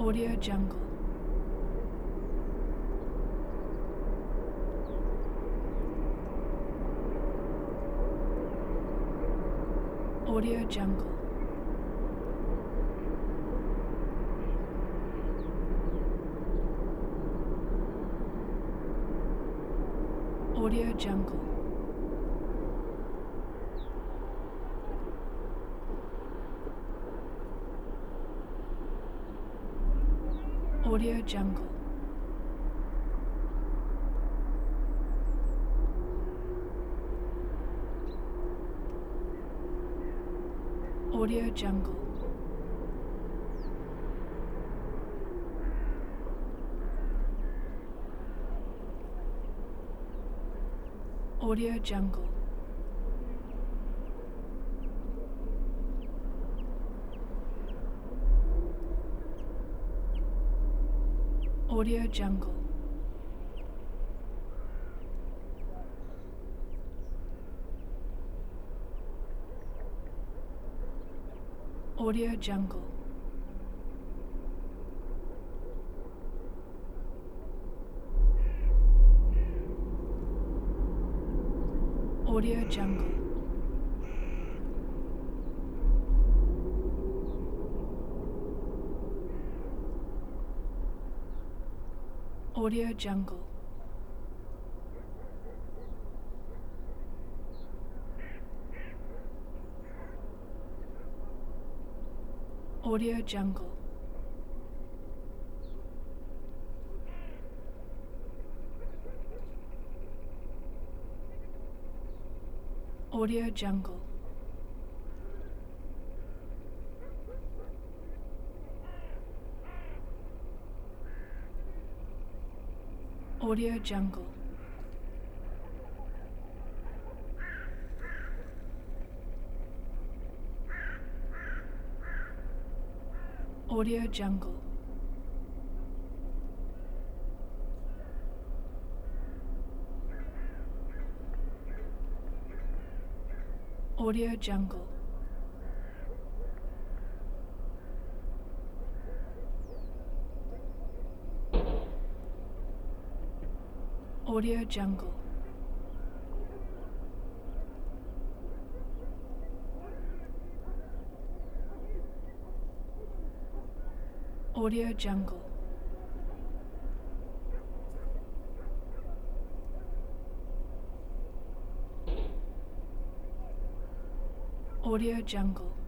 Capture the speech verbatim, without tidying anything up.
Audio Jungle. Audio Jungle. Audio Jungle. Audio Jungle. Audio Jungle. Audio Jungle. Audio Jungle. Audio Jungle. Audio Jungle. Audio Jungle. Audio Jungle. Audio Jungle. Audio Jungle. Audio Jungle. Audio Jungle. Audio Jungle. Audio Jungle. Audio Jungle.